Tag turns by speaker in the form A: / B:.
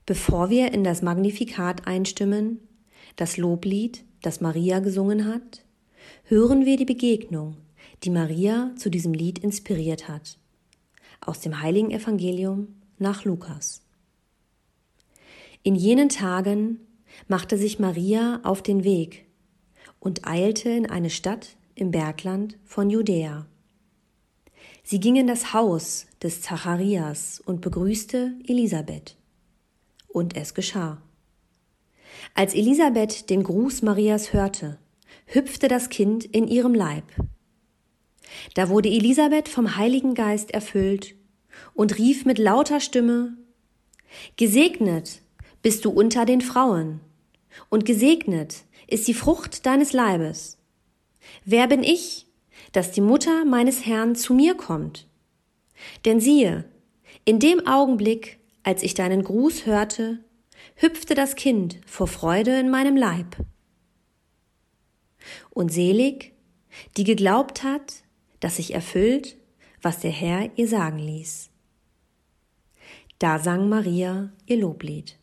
A: Bevor wir in das Magnificat einstimmen, das Loblied, das Maria gesungen hat, hören wir die Begegnung, die Maria zu diesem Lied inspiriert hat. Aus dem Heiligen Evangelium nach Lukas. In jenen Tagen machte sich Maria auf den Weg und eilte in eine Stadt im Bergland von Judäa. Sie ging in das Haus des Zacharias und begrüßte Elisabeth. Und es geschah. Als Elisabeth den Gruß Marias hörte, hüpfte das Kind in ihrem Leib. Da wurde Elisabeth vom Heiligen Geist erfüllt und rief mit lauter Stimme: Gesegnet bist du unter den Frauen, und gesegnet ist die Frucht deines Leibes. Wer bin ich, dass die Mutter meines Herrn zu mir kommt? Denn siehe, in dem Augenblick, als ich deinen Gruß hörte, hüpfte das Kind vor Freude in meinem Leib. Und selig, die geglaubt hat, dass sich erfüllt, was der Herr ihr sagen ließ. Da sang Maria ihr Loblied.